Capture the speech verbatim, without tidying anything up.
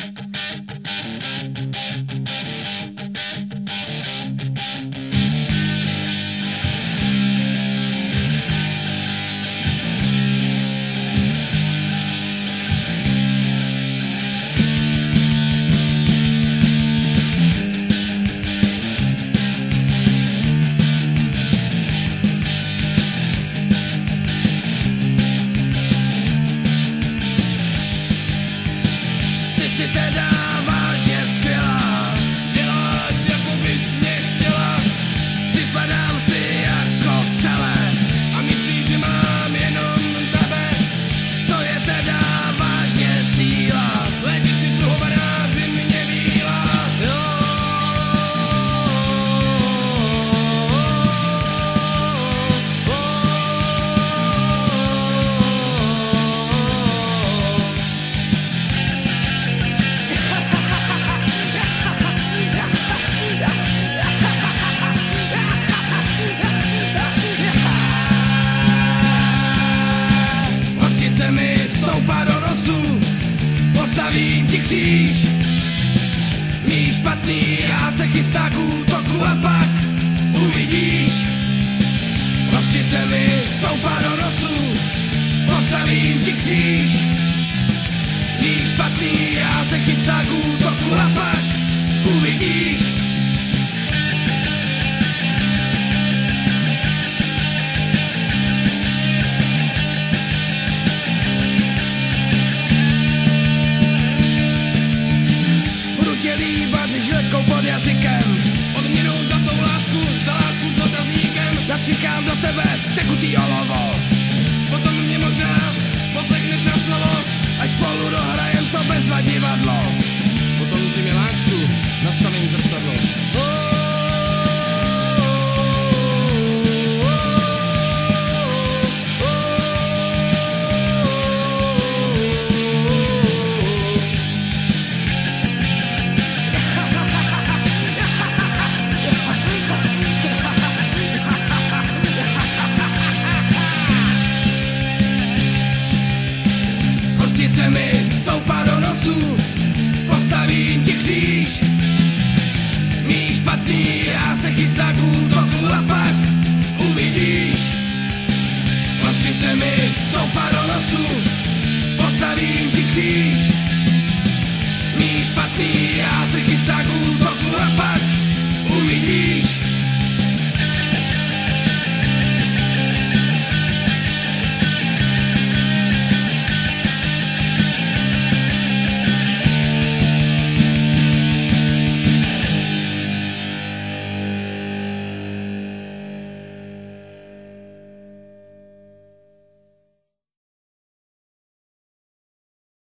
Jsi teda vážně skvělá, děláš jako bys mě chtěla. Připadám si jako v celé a myslíš, že mám jenom tebe. To je teda vážně síla, léti si dluhovaná zimně bílá. Hořčice mi stoupá do nosu, postavím ti kříž. Mý špatný rád se chystá k útoku a pak uvidíš. Hořčice mi stoupá do nosu, postavím ti kříž. Mý špatný rád se chystá k útoku a pak uvidíš. Budu tě líbat žiletkou pod jazykem, odměnou za tvou lásku, za lásku s otazníkem. Natříkám do tebe tekutý olovo, potom mě možná poslechneš na slovo, až spolu dohrajem to bezvadivadlo. Potom ty miláčku nastavím zrcadlo.